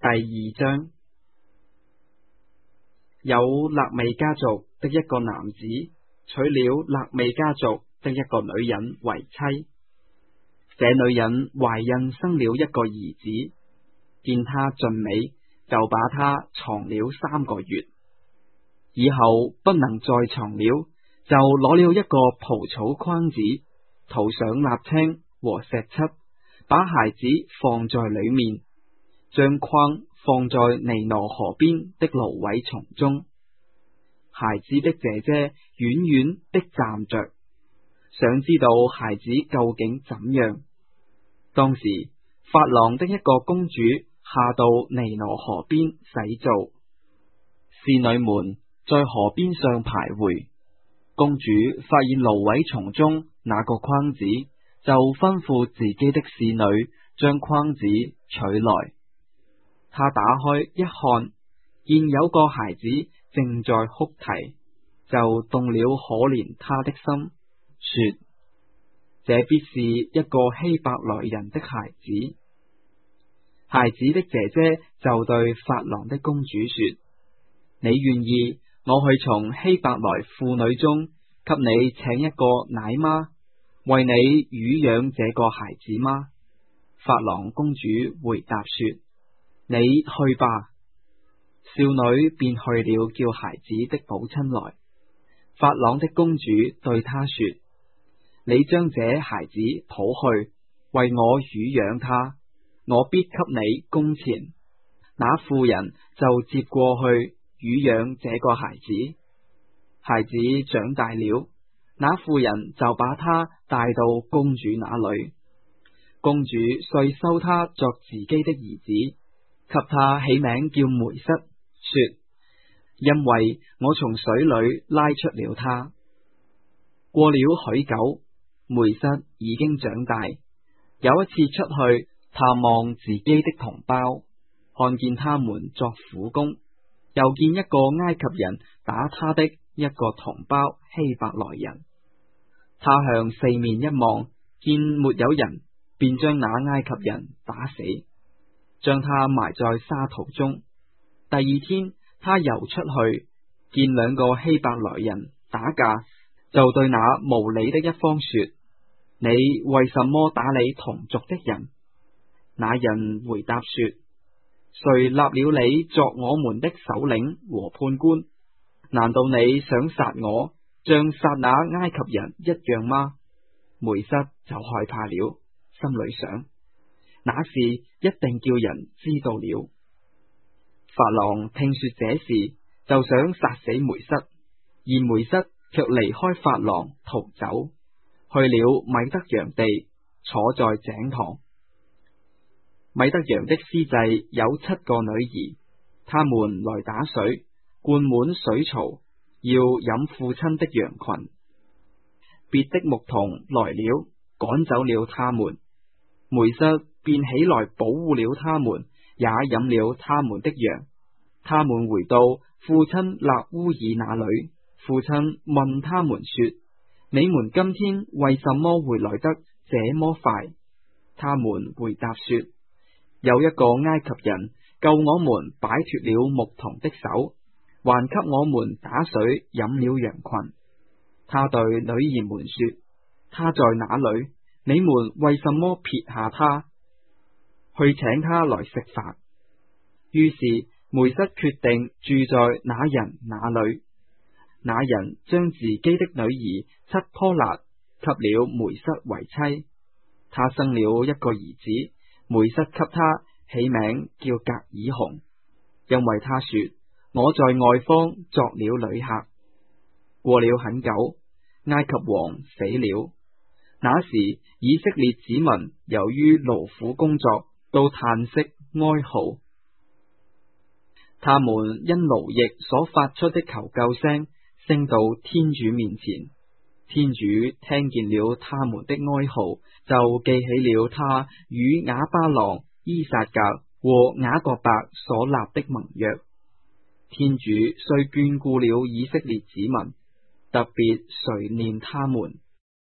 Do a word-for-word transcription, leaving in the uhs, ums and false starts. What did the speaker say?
第二章，有肋未家族的一個男子娶了肋未家族的一個女人為妻，這女人懷孕生了一個兒子，見他俊美，就把他藏了三個月，以後不能再藏了，就攞了一個蒲草筐子，塗上瀝青和石漆，把孩子放在裏面，將筐放在尼羅河邊的蘆葦叢中。孩子的姐姐遠遠的站着，想知道孩子究竟怎樣。當時法郎的一個公主下到尼羅河邊洗澡，侍女們在河邊上徘徊。公主發現蘆葦叢中那個筐子，就吩咐自己的侍女將筐子取來。她打開一看，見有個孩子正在哭啼，就動了可憐他的心，說：這必是一個希伯來人的孩子。孩子的姐姐就對法郎的公主說：你願意我去從希伯來婦女中給你請一個奶媽，為你乳養這個孩子嗎？法郎公主回答說：你去吧。少女便去了叫孩子的母親來。法郎的公主對她說：你將這孩子抱去，為我乳養他，我必給你工錢。那婦人就接過去乳養這個孩子。孩子長大了，那婦人就把他帶到公主那裏。公主遂收他作自己的兒子，給他起名叫梅瑟，說：因為我從水裏拉出了他。過了許久，梅瑟已經長大，有一次出去探望自己的同胞，看見他們作苦工，又見一個埃及人打他的一個同胞希伯來人，他向四面一望，見沒有人，便將那埃及人打死，將他埋在沙土中。第二天他又出去，見兩個希伯來人打架，就對那無理的一方說：你為什麼打你同族的人？那人回答說：誰立了你作我們的首領和判官？難道你想殺我，像殺那埃及人一樣嗎？梅瑟就害怕了，心裏想：那事一定叫人知道了。法郎聽說這事，就想殺死梅瑟，而梅瑟卻離開法郎逃走，去了米德揚地，坐在井旁。米德揚的司祭有七個女兒，他們來打水，灌滿水槽，要飲父親的羊群。別的牧童來了，趕走了他們，梅瑟便起來保護了他們，也飲了他們的羊。他們回到父親勒烏爾那裏，父親問他們說：你們今天為什麼會來得這麼快？他們回答說：有一個埃及人救我們擺脫了牧童的手，還給我們打水飲了羊群。他對女兒們說：他在哪裏？你們為什麼撇下他，去請他來食飯？於是梅瑟決定住在那人那裏。那人將自己的女兒七波勒給了梅瑟為妻。他生了一個兒子，梅瑟給他起名叫革爾熊，因為他說：我在外方作了旅客。過了很久，埃及王死了。那時以色列子民由於勞苦工作，都嘆息哀號。他們因勞役所發出的求救聲升到天主面前，天主聽見了他們的哀號，就記起了他與亞巴郎、伊撒格和雅各伯所立的盟約。天主遂眷顧了以色列子民，特別垂念他們。